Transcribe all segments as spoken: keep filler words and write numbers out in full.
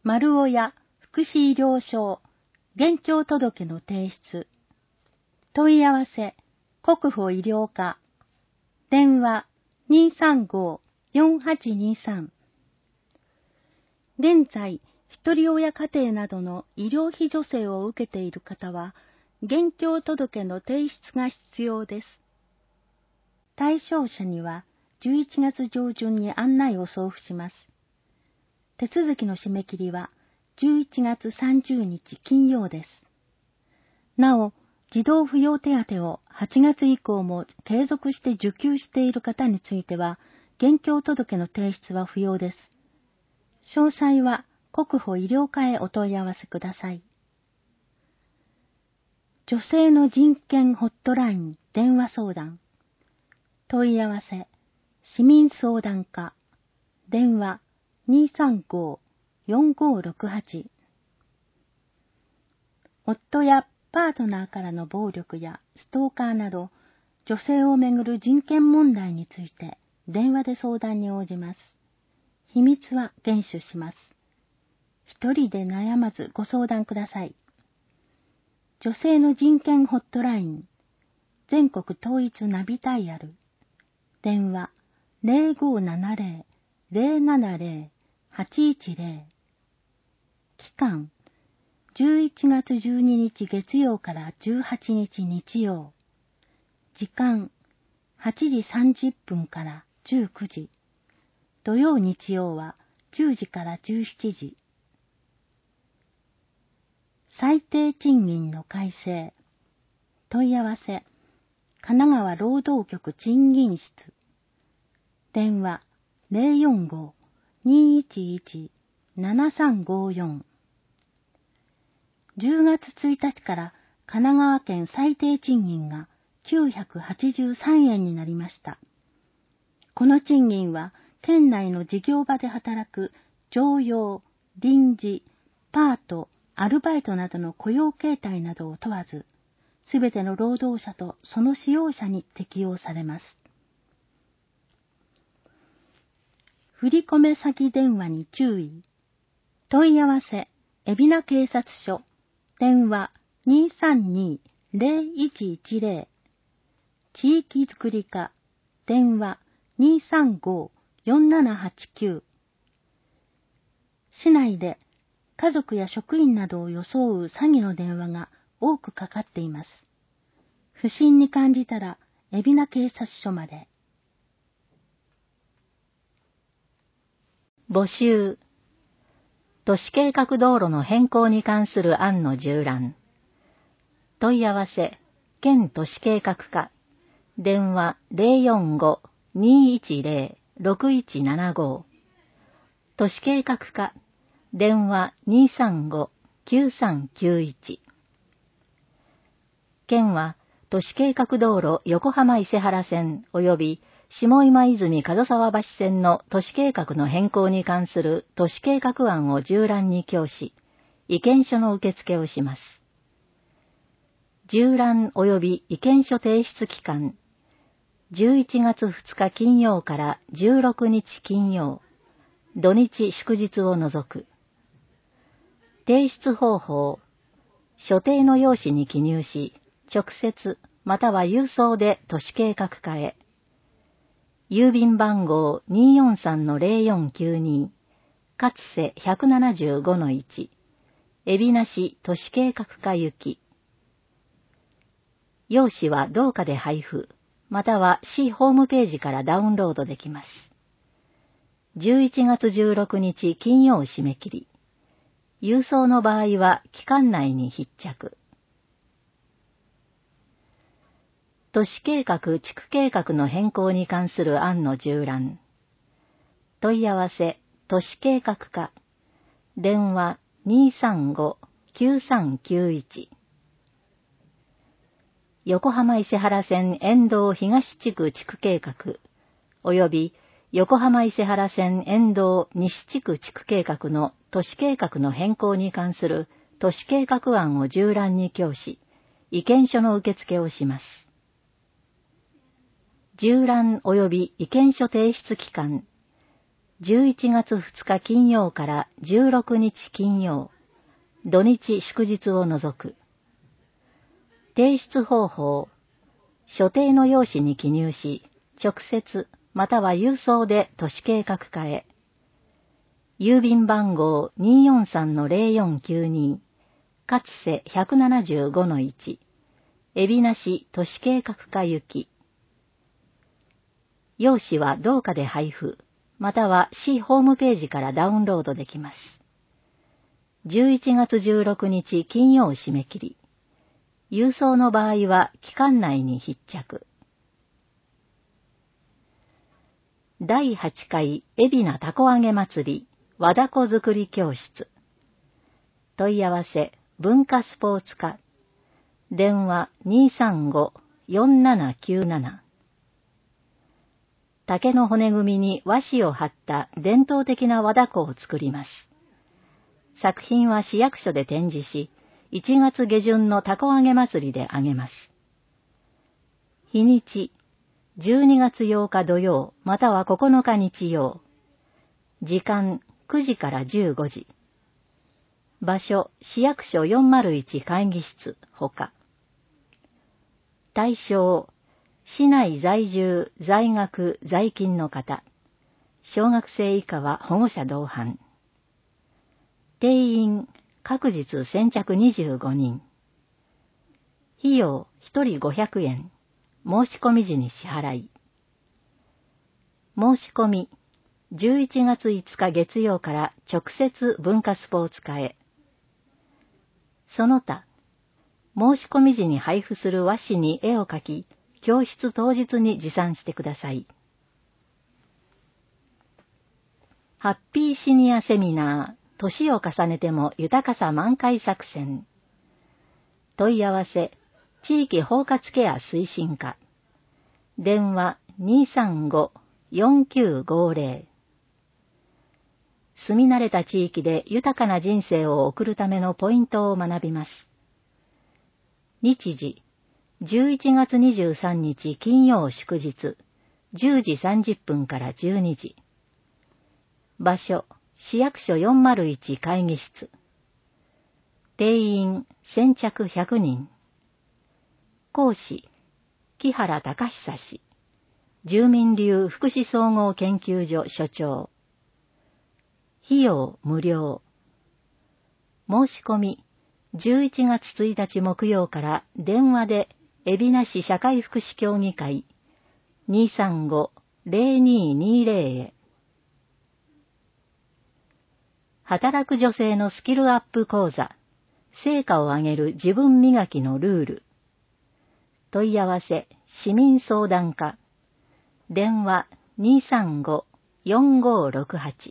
丸尾屋福祉医療所現況届の提出。問い合わせ国保医療課。電話 にーさんごーよんはちにさん。現在、一人親家庭などの医療費助成を受けている方は、現況届の提出が必要です。対象者にはじゅういちがつ上旬に案内を送付します。手続きの締め切りはじゅういちがつさんじゅうにち金曜です。なお、児童扶養手当をはちがつ以降も継続して受給している方については、現況届の提出は不要です。詳細は国保医療課へお問い合わせください。女性の人権ホットライン電話相談。問い合わせ、市民相談課。電話 にーさんごーよんごーろくはち。夫やパートナーからの暴力やストーカーなど、女性をめぐる人権問題について電話で相談に応じます。秘密は厳守します。一人で悩まずご相談ください。女性の人権ホットライン、全国統一ナビダイヤル。電話 ゼロごーななゼロ ゼロななゼロ はちいちゼロ。期間じゅういちがつじゅうににち月曜からじゅうはちにち日曜。時間はちじさんじゅっぷんからじゅうくじ。土曜日曜はじゅうじからじゅうしちじ。最低賃金の改正。問い合わせ神奈川労働局賃金室。電話 ゼロよんごーにーいちいちななさんごーよん。じゅうがつついたちから神奈川県最低賃金がきゅうひゃくはちじゅうさんえんになりました。この賃金は県内の事業場で働く常用、臨時、パート、アルバイトなどの雇用形態などを問わず、すべての労働者とその使用者に適用されます。振込先電話に注意。問い合わせ、海老名警察署。電話 にーさんにーゼロいちいちゼロ。地域づくり課。電話 にーさんごーよんななはちきゅう。市内で家族や職員などを装う詐欺の電話が多くかかっています。不審に感じたら、海老名警察署まで。 募集。都市計画道路の変更に関する案の縦覧。問い合わせ、県都市計画課。電話 ゼロよんごーにーいちゼロ ろくいちななご。都市計画課。電話 にーさんごーきゅうさんきゅういち。県は、都市計画道路横浜伊勢原線及び下今泉門沢橋線の都市計画の変更に関する都市計画案を縦覧に供し、意見書の受付をします。縦覧及び意見書提出期間、じゅういちがつふつか金曜からじゅうろくにち金曜、土日祝日を除く。提出方法、所定の用紙に記入し、直接または郵送で都市計画課へ。郵便番号 にーよんさんのゼロよんきゅうに、勝瀬 ひゃくななじゅうごのいち、海老名市都市計画課行き。用紙は同課で配布、または市ホームページからダウンロードできます。じゅういちがつじゅうろくにち金曜締め切り。郵送の場合は期間内に必着。都市計画地区計画の変更に関する案の縦覧。問い合わせ、都市計画課。電話 にーさんごーきゅうさんきゅういち。横浜伊勢原線沿道東地区地区計画、及び横浜伊勢原線沿道西地区地区計画の都市計画の変更に関する都市計画案を縦覧に供し、意見書の受付をします。縦覧及び意見書提出期間、 じゅういちがつふつか金曜からじゅうろくにち金曜、土日祝日を除く。提出方法、所定の用紙に記入し、直接または郵送で都市計画課へ。郵便番号 にーよんさんのぜろよんきゅうに、勝瀬 ひゃくななじゅうごのいち、海老名市都市計画課行き。用紙は同課で配布、または市ホームページからダウンロードできます。じゅういちがつじゅうろくにち金曜締め切り。郵送の場合は期間内に必着。だいはちかい海老名たこ揚げ祭り和だこ作り教室。問い合わせ文化スポーツ課。電話 にーさんごーよんななきゅうなな。竹の骨組みに和紙を貼った伝統的な和だこを作ります。作品は市役所で展示し、いちがつげじゅんのたこ揚げ祭りで揚げます。日にち、じゅうにがつようか土曜またはここのか日曜。時間くじからじゅうごじ。場所、市役所よんまるいち会議室ほか。対象、市内在住、在学、在勤の方。小学生以下は保護者同伴。定員、各日先着にじゅうごにん。費用、ひとりごひゃくえん。申し込み時に支払い。申し込み、じゅういちがついつか月曜から直接文化スポーツ課へ。その他、申し込み時に配布する和紙に絵を描き、教室当日に持参してください。ハッピーシニアセミナー、年を重ねても豊かさ満開作戦。問い合わせ、地域包括ケア推進課。電話 にーさんごーよんきゅうごぜろ。住み慣れた地域で豊かな人生を送るためのポイントを学びます。日時、じゅういちがつにじゅうさんにち金曜祝日、じゅうじさんじゅっぷんからじゅうにじ。場所、市役所よんまるいち会議室。定員、先着ひゃくにん。講師、木原隆久氏。住民流福祉総合研究所所長。費用無料。申し込み、じゅういちがつついたち木曜から電話で海老名市社会福祉協議会 にーさんごーぜろにーにーぜろ へ。働く女性のスキルアップ講座、成果を上げる自分磨きのルール。問い合わせ、市民相談課。電話 にーさんごーよんごーろくはち。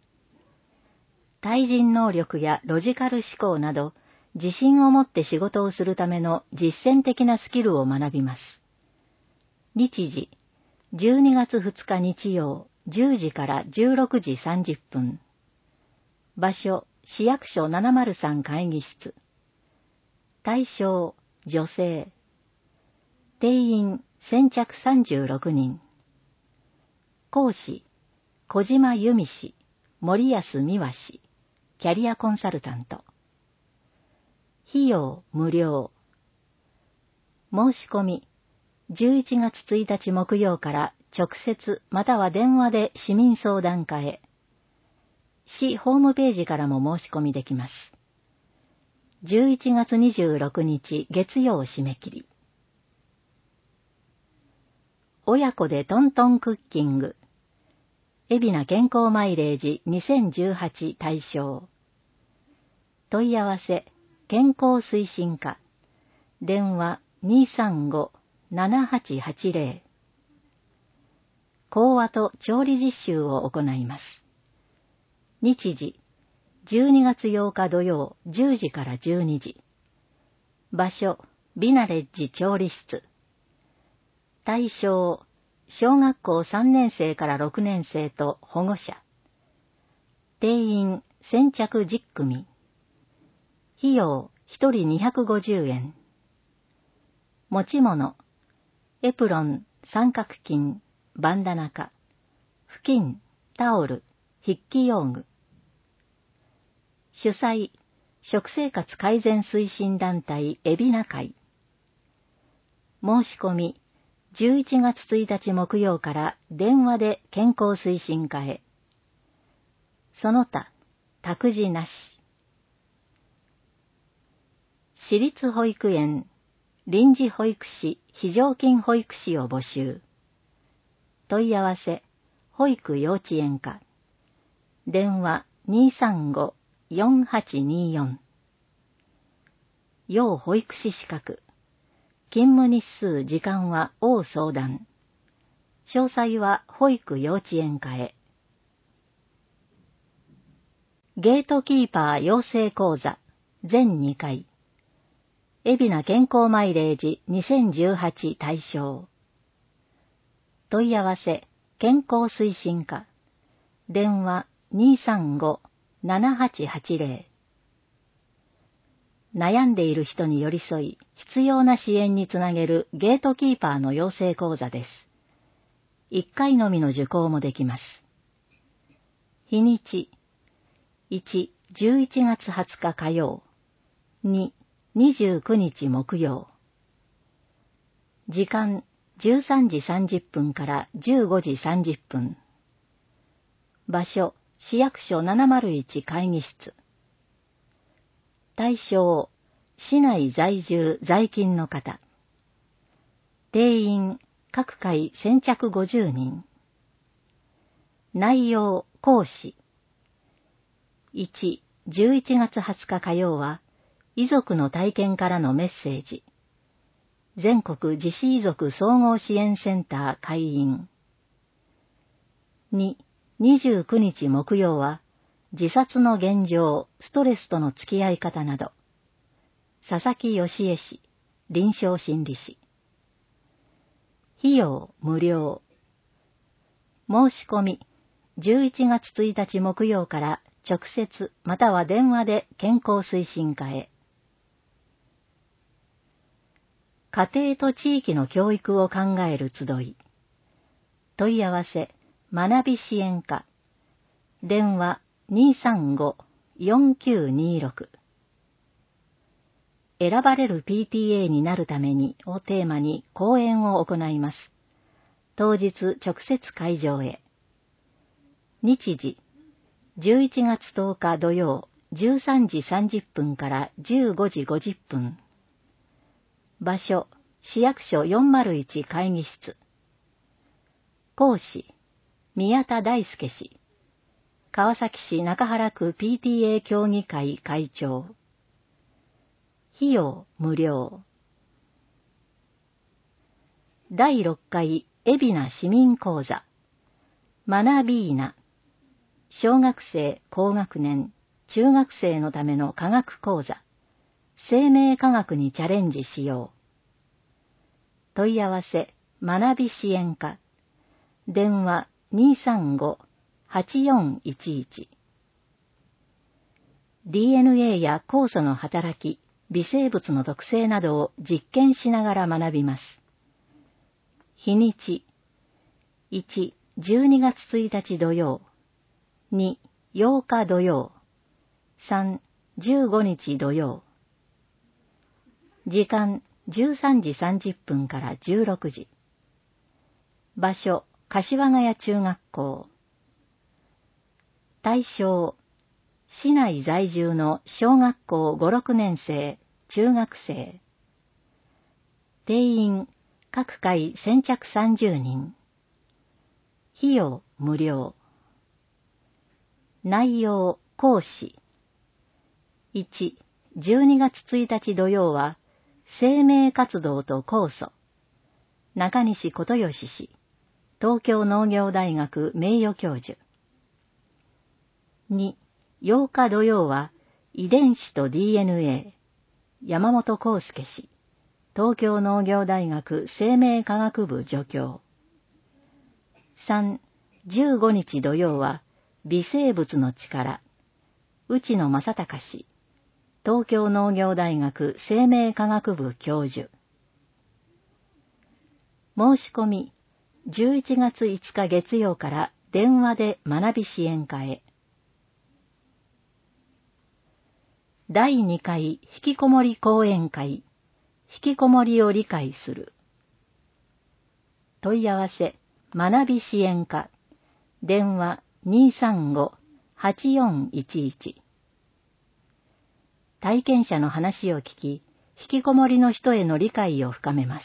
対人能力やロジカル思考など、自信を持って仕事をするための実践的なスキルを学びます。日時、じゅうにがつふつか日曜、じゅうじからじゅうろくじさんじゅっぷん。場所、市役所ななまるさん会議室。対象、女性。定員、先着さんじゅうろくにん。講師、小島由美氏、森安美和氏。キャリアコンサルタント。費用無料。申し込み、じゅういちがつついたち木曜から直接または電話で市民相談課へ。市ホームページからも申し込みできます。じゅういちがつにじゅうろくにち月曜締め切り。親子でトントンクッキング。海老名健康マイレージにせんじゅうはち対象。問い合わせ、健康推進課。電話 にーさんごーななはちはちぜろ。講話と調理実習を行います。日時、じゅうにがつようか土曜じゅうじからじゅうにじ。場所、ビナレッジ調理室。対象、小学校さんねんせいからろくねんせいと保護者。定員、先着じゅっくみ。費用、ひとりにひゃくごじゅうえん。持ち物、エプロン、三角巾、バンダナカ、布巾、タオル、 筆記用具。主催、食生活改善推進団体海老名会。申し込み、じゅういちがつついたち木曜から電話で健康推進課へ。その他、託児なし。私立保育園、臨時保育士、非常勤保育士を募集。問い合わせ、保育幼稚園課。電話 にーさんご よんはちにーよん。要保育士資格。勤務日数、時間は応相談。詳細は保育幼稚園課へ。ゲートキーパー養成講座、全にかい。海老名健康マイレージにせんじゅうはち対象。問い合わせ、健康推進課。電話 にーさんご ななはちはちぜろ。悩んでいる人に寄り添い、必要な支援につなげるゲートキーパーの養成講座です。いっかいのみの受講もできます。日にち、いち、じゅういちがつはつか火曜、に、にじゅうくにち木曜。時間、じゅうさんじさんじゅっぷんからじゅうごじさんじゅっぷん。場所、市役所ななまるいち会議室。対象、市内在住在勤の方。定員、各回先着ごじゅうにん。内容、講師。いち、じゅういちがつはつか火曜は、遺族の体験からのメッセージ。全国自死遺族総合支援センター会員。に、にじゅうくにち木曜は、自殺の現状、ストレスとの付き合い方など。佐々木義恵氏、臨床心理士。費用無料。申し込み、じゅういちがつついたち木曜から直接または電話で健康推進課へ。家庭と地域の教育を考える集い。問い合わせ、学び支援課。電話 にーさんご よんきゅうにーろく。選ばれる ピーティーエー になるためにをテーマに講演を行います。当日直接会場へ。日時、じゅういちがつとおか土曜、じゅうさんじさんじゅっぷんからじゅうごじごじゅっぷん。場所、市役所よんまるいち会議室。講師、宮田大輔氏。川崎市中原区 ピーティーエー 協議会会長。費用無料。だいろっかい海老名市民講座。学びーな。小学生、高学年、中学生のための科学講座。生命科学にチャレンジしよう。問い合わせ、学び支援課。電話 にーさんご はちよんいちいち。ディーエヌエー や酵素の働き、微生物の特性などを実験しながら学びます。日にち、いち、じゅうにがつついたち土曜、に、ようか土曜、さん、じゅうごにち土曜。時間、じゅうさんじさんじゅっぷんからじゅうろくじ。場所、柏ヶ谷中学校。対象、市内在住の小学校ご、ろくねん生、中学生。定員、各回先着さんじゅうにん。費用無料。内容、講師。いち、じゅうにがつついたち土曜は、生命活動と酵素。中西琴義氏、東京農業大学名誉教授。に、ようか土曜は、遺伝子と ディーエヌエー。山本康介氏、東京農業大学生命科学部助教。さん、じゅうごにち土曜は、微生物の力。内野正隆氏、東京農業大学生命科学部教授。申し込み、じゅういちがついつか月曜から電話で学び支援課へ。だいにかい引きこもり講演会、引きこもりを理解する。問い合わせ、学び支援課、電話 にーさんご はちよんいちいち。体験者の話を聞き、引きこもりの人への理解を深めます。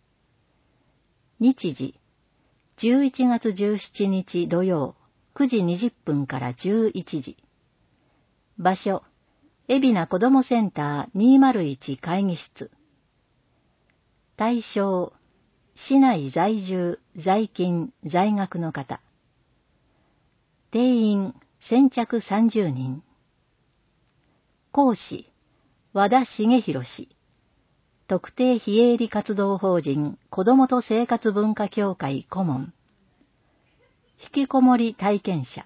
日時、じゅういちがつじゅうしちにち土曜、くじにじゅっぷんからじゅういちじ。場所、海老名子どもセンターにーまるいち会議室。対象、市内在住、在勤、在学の方。定員、先着さんじゅうにん。講師、和田茂弘氏。特定非営利活動法人子どもと生活文化協会顧問。引きこもり体験者。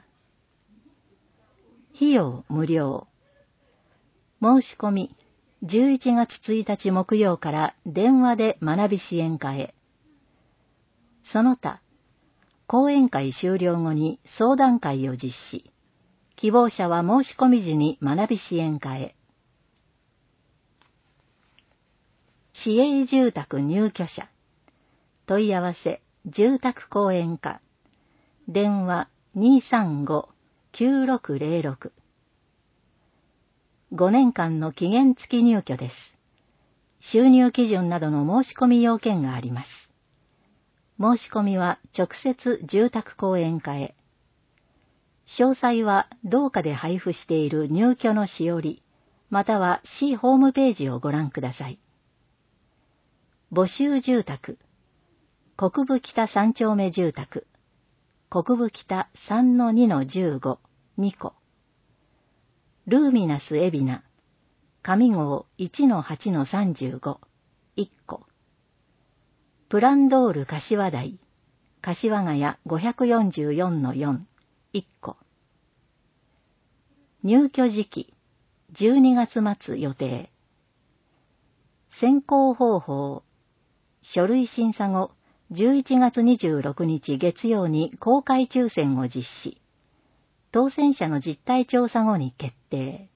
費用無料。申し込み、じゅういちがつついたち木曜から電話で学び支援課へ。その他、講演会終了後に相談会を実施。希望者は申し込み時に学び支援課へ。市営住宅入居者。問い合わせ、住宅講演課。電話 にーさんご きゅうろくぜろろく。ごねんかんの期限付き入居です。収入基準などの申し込み要件があります。申し込みは直接住宅講演課へ。詳細は同課で配布している入居のしおり、または市ホームページをご覧ください。募集住宅。国分北さんちょうめ住宅。国分北 さんのにのじゅうご、にこ。ルーミナス海老名。上郷 いちのはちのさんじゅうご、いっこ。プランドール柏台。柏ヶ谷 ごひゃくよんじゅうよんのよん、いっこ。入居時期、じゅうにがつ末予定。選考方法、書類審査後、じゅういちがつにじゅうろくにち月曜に公開抽選を実施。当選者の実態調査後に決定。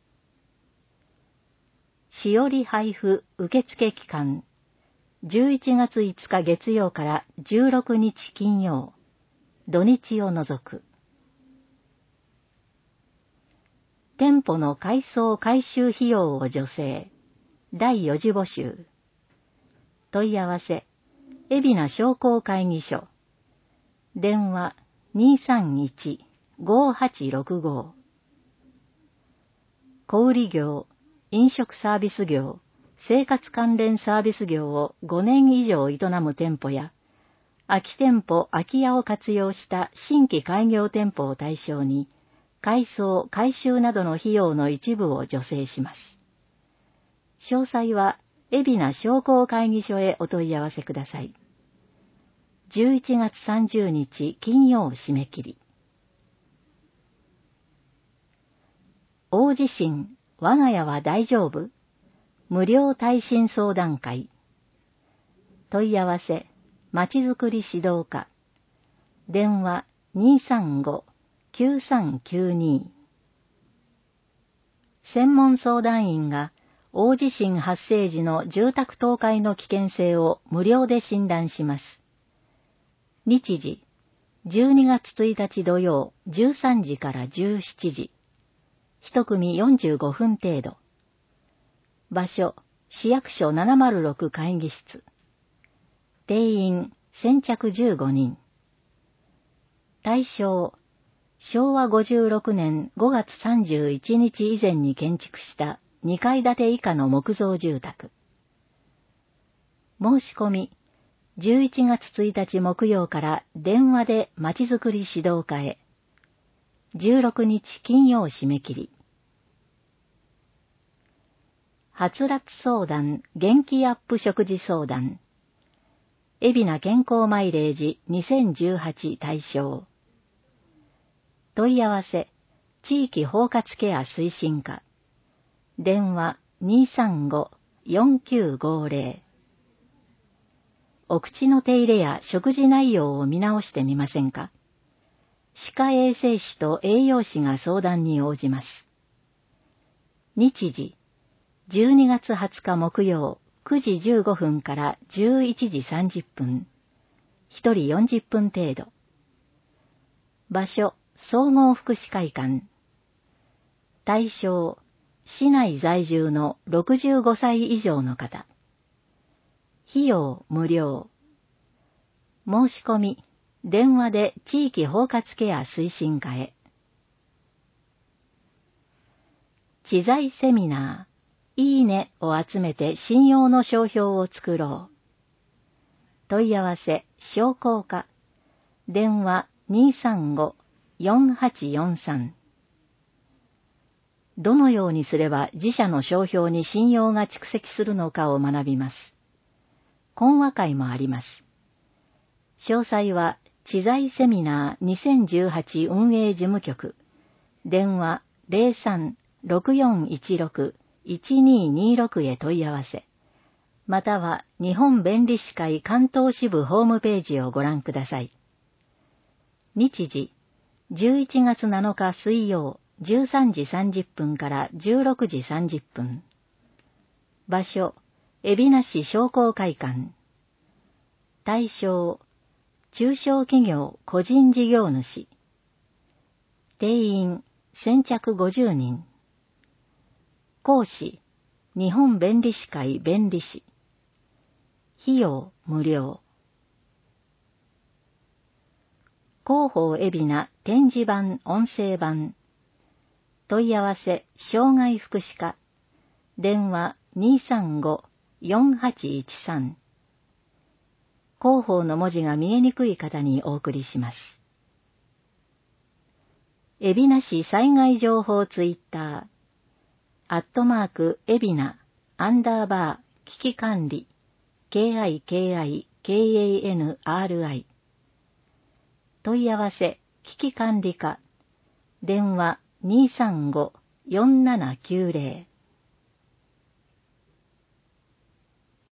しおり配布受付期間、じゅういちがついつか月曜からじゅうろくにち金曜、土日を除く。店舗の改装改修費用を助成。だいよ次募集。問い合わせ、海老名商工会議所。電話 にーさんいち ごはちろくご。小売業、飲食サービス業、生活関連サービス業をごねん以上営む店舗や、空き店舗空き家を活用した新規開業店舗を対象に、改装、改修などの費用の一部を助成します。詳細は、海老名商工会議所へお問い合わせください。じゅういちがつさんじゅうにち金曜締め切り。大地震、我が家は大丈夫？無料耐震相談会。問い合わせ、まちづくり指導課。電話 にーさんご きゅうさんきゅうに。専門相談員が大地震発生時の住宅倒壊の危険性を無料で診断します。日時、じゅうにがつついたち土曜じゅうさんじからじゅうしちじ。一組よんじゅうごふん程度。場所、市役所ななまるろく会議室。定員、先着じゅうごにん。対象、しょうわごじゅうろくねんごがつさんじゅういちにち以前に建築したにかい建て以下の木造住宅。申し込み、じゅういちがつついたち木曜から電話でまちづくり指導課へ。じゅうろくにち金曜締め切り。はつらつ相談、元気アップ食事相談。海老名健康マイレージにせんじゅうはち対象。問い合わせ、地域包括ケア推進課。電話 にーさんご よんきゅうごぜろ。お口の手入れや食事内容を見直してみませんか？ 歯科衛生士と栄養士が相談に応じます。日時、じゅうにがつはつか木曜、くじじゅうごふんからじゅういちじさんじゅっぷん。ひとりよんじゅっぷん程度。場所、総合福祉会館。対象、市内在住のろくじゅうごさい以上の方。費用無料。申し込み、電話で地域包括ケア推進課へ。知財セミナー、いいねを集めて信用の商標を作ろう。問い合わせ、商工課。電話 にーさんごーよんはちよんさん。どのようにすれば自社の商標に信用が蓄積するのかを学びます。講話会もあります。詳細は、知財セミナーにせんじゅうはち運営事務局。電話 ゼロさん ろくよんいちろく いちにーにーろく へ問い合わせ。または、日本弁理士会関東支部ホームページをご覧ください。日時、じゅういちがつなのか水曜、じゅうさんじさんじゅっぷんからじゅうろくじさんじゅっぷん。場所、海老名市商工会館。対象、中小企業個人事業主。定員、先着ごじゅうにん。講師、日本弁理士会弁理士。費用無料。広報海老名展示版音声版。問い合わせ、障害福祉課。電話 にーさんごーよんはちいちさん。広報の文字が見えにくい方にお送りします。海老名市災害情報ツイッター。アットマーク、海老名、アンダーバー、危機管理、ケーアイケーアイケーエーエヌアールアイ。問い合わせ、危機管理課。電話 にーさんごーよんななきゅうゼロ。